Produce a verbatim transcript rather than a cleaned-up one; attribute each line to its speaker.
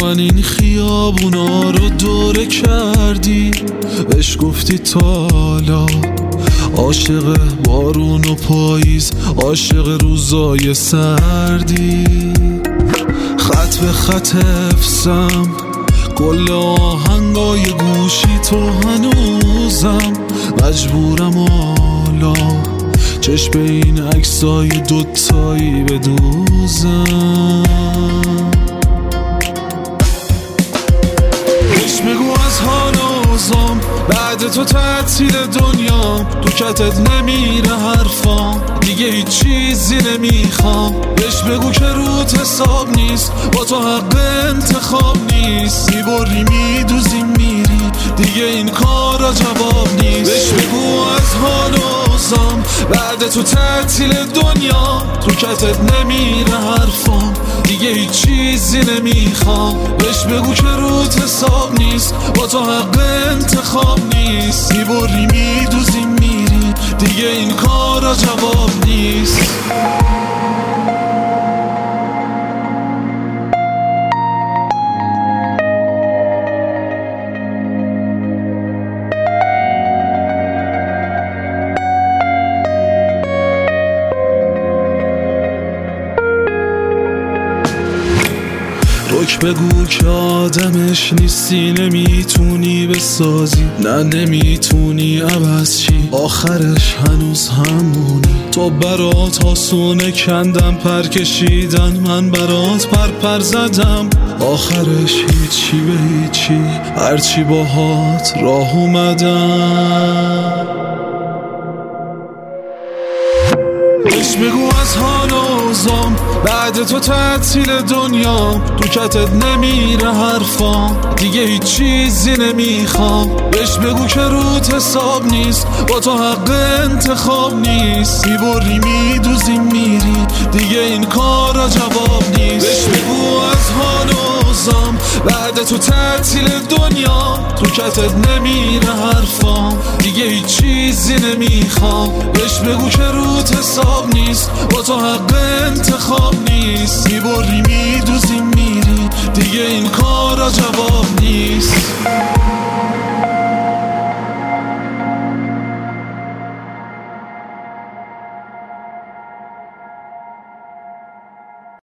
Speaker 1: من این خیابونا رو دوره کردی، بهش گفتی تالا عاشق بارون و پاییز، عاشق روزای سردی. خط به خط حفظم کل آهنگای گوشی تو هنوزم، مجبورم حالا چشم به این عکسای دوتایی بدوزم. بهش بگو از حال اوزام، بعد تو تعطیل دنیا، تو کتت نمیره حرفام، دیگه هیچ چیزی نمیخوام. بهش بگو که روت حساب نیست، با تو حق انتخاب نیست، میبری میدوزی میری، دیگه این کارا جواب نیست. بهش بگو از حال اوزام، بعد تو تعطیل دنیا، تو کتت نمیره حرفام، دیگه هیچ چیزی نمیخوام. بهش بگو که روت حساب نیست، با تو حق انتخاب نیست، میبری میدوزی میری، دیگه این کارا جواب نیست. روک بگو که آدمش نیستی، نمیتونی بسازی، نه نمیتونی عوض چی، آخرش هنوز همونی. تو برات آسونه کندم پر کشیدن، من برات پر پر زدم، آخرش هیچی به هیچی، هرچی باهات راه اومدم. بهش بگو از حال اوزام، بعد تو تعطیل دنیا، تو کتت نمیره حرفام، دیگه هیچ چیزی نمیخوام. بهش بگو که روت حساب نیست، با تو حق انتخاب نیست، میبری میدوزی میری، دیگه این کارا جواب نیست. بهش بگو از حال اوزام، بعد تو تعطیل دنیا، تو کتت نمیره حرفام، دیگه هیچ چیزی نمیخوام. بهش بگو که روت حساب نیست، با تو حق انتخاب نیست، میبری میدوزی میری، دیگه این کارا جواب نیست.